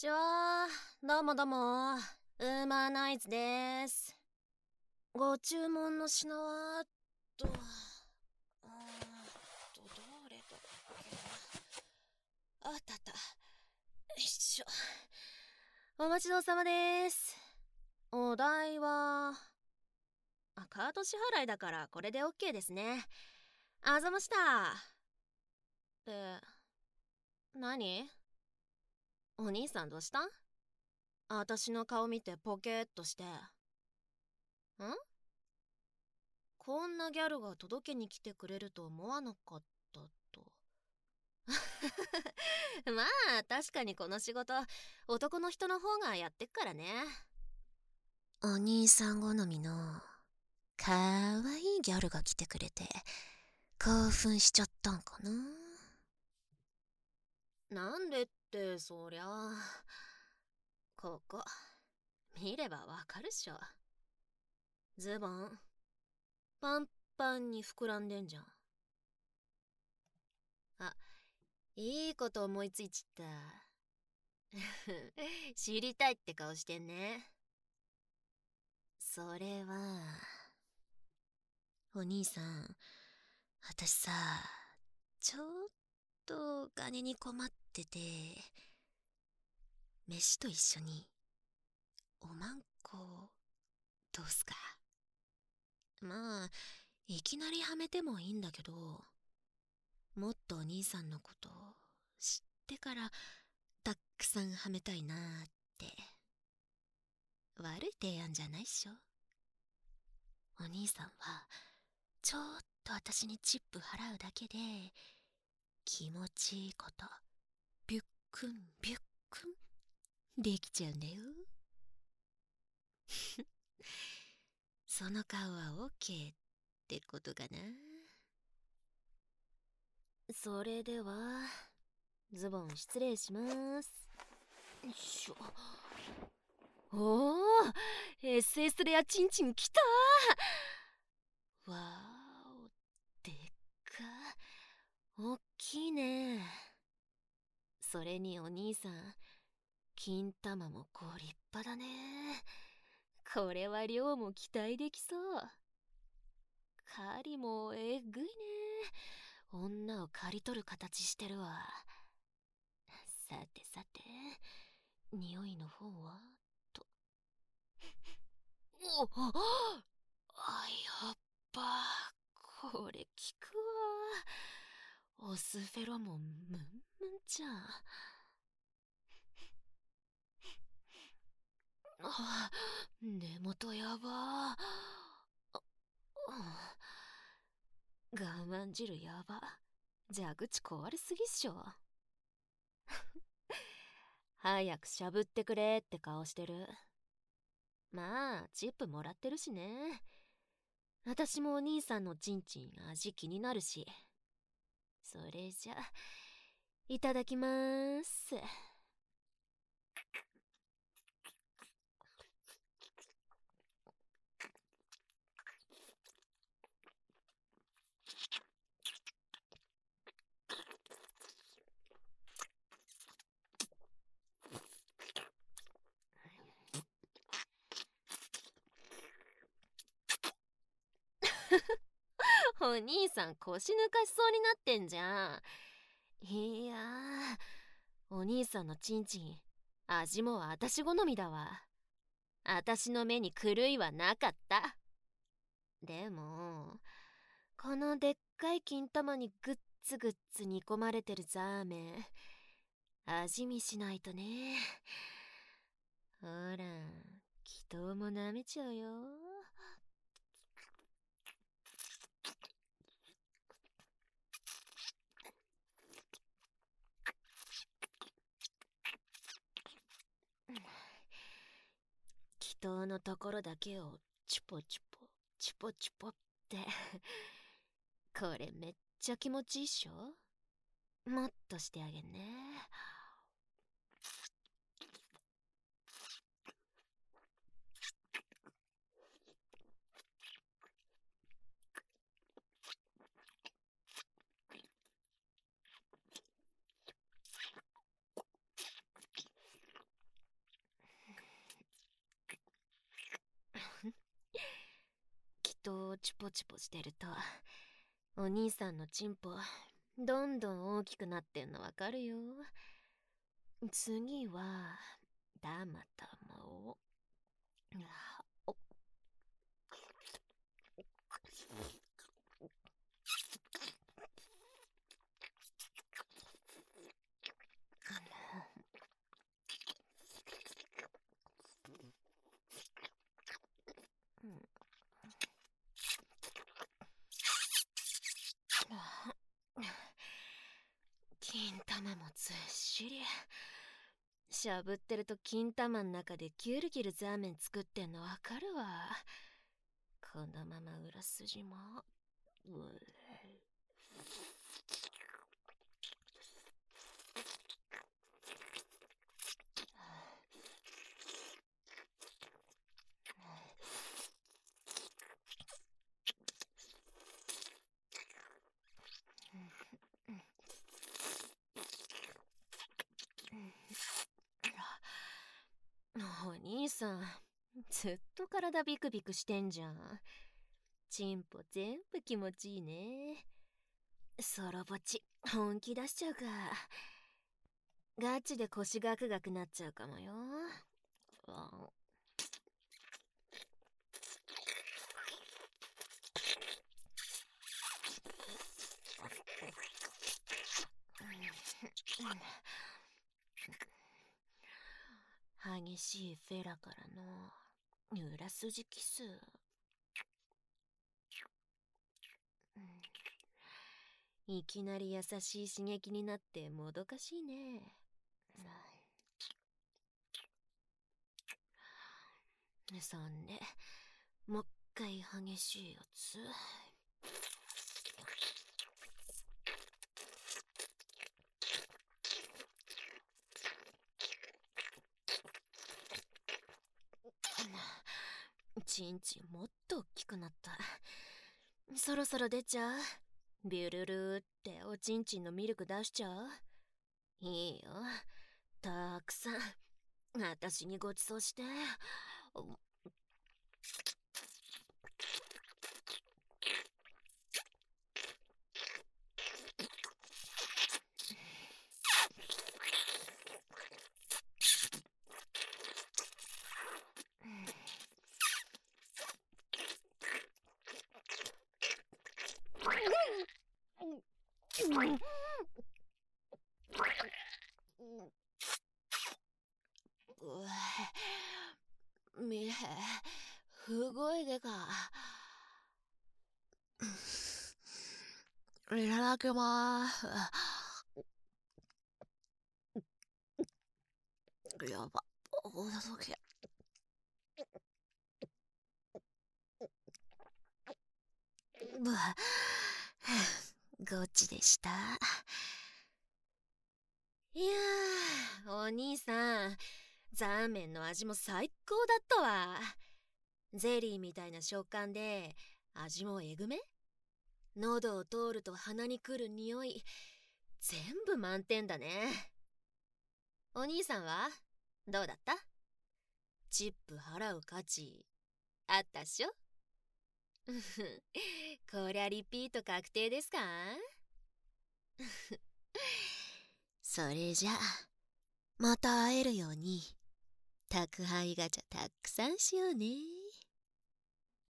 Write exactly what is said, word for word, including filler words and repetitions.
ちは。どうもどうも。ウーマーナイズです。ご注文の品はっと、うーんと、どれだっけ。あったあった。よいしょ。お待ちどうさまです。お代は、あ、カード支払いだからこれで OK ですね。あざました。で、何？お兄さんどうした？あたしの顔見てポケーっとして。ん？こんなギャルが届けに来てくれると思わなかったと。まあ確かにこの仕事男の人の方がやってっからね。お兄さん好みのかわいいギャルが来てくれて興奮しちゃったんかな。なんでってそりゃここ見ればわかるっしょ。ズボンパンパンに膨らんでんじゃん。あ、いいこと思いついちった。知りたいって顔してんね。それはお兄さん、私さ、ちょっとお金に困ってて、飯と一緒におまんこどうすか？まあいきなりはめてもいいんだけど、もっとお兄さんのこと知ってからたっくさんはめたいなーって。悪い提案じゃないっしょ。お兄さんはちょっと私にチップ払うだけで気持ちいいことビュックンビュックンできちゃうんだよ。その顔は OK ってことかな。それではズボン失礼します。よいしょ。おお、 エスエス レアチンチンきたー。わーお、でっか、おっきいね。それにお兄さん金玉もご立派だね。これは量も期待できそう。狩りもえぐいね。女を刈り取る形してるわ。さてさて、匂いの方はと。おあ、やっぱこれ効くわ。オスフェロモンムンムンじゃん。あ、根元やば。我慢汁やば。蛇口壊れすぎっしょ。早くしゃぶってくれって顔してる。まあチップもらってるしね。私もお兄さんのチンチン味気になるし。それじゃいただきまーす。お兄さん腰抜かしそうになってんじゃん。いやー、お兄さんのチンチン味も私好みだわ。私の目に狂いはなかった。でもこのでっかい金玉にグッツグッツ煮込まれてるザーメン味見しないとね。ほら祈祷も舐めちゃうよ。祈祷のところだけをチュポチュポチュポチュポってこれめっちゃ気持ちいいっしょ。もっとしてあげんね。 をチュポチュポしてると、お兄さんのチンポどんどん大きくなってんのわかるよ。次はダマタマをお金玉もずっしり。しゃぶってると金玉ん中でキュルキュルザーメン作ってんのわかるわ。このまま裏筋もうお兄さん、ずっと体ビクビクしてんじゃん。チンポ全部気持ちいいね。ソロボチ、本気出しちゃうか。ガチで腰ガクガクなっちゃうかもよ。激しいフェラからの裏筋キス。いきなり優しい刺激になってもどかしいね。そんでもっかい激しいやつ。チンチンもっと大きくなった。そろそろ出ちゃう。ビュルルーっておちんちんのミルク出しちゃう。いいよ、たくさん私にごちそうして。みへ、不具合でか。いただきまーす。やば、お届け。ごっちでした。いやー、お兄さん、ザーメンの味も最高だったわ。ゼリーみたいな食感で味もえぐめ。喉を通ると鼻にくる匂い、全部満点だね。お兄さんはどうだった？チップ払う価値あったっしょ？こりゃリピート確定ですか？それじゃあまた会えるように宅配ガチャたくさんしようね。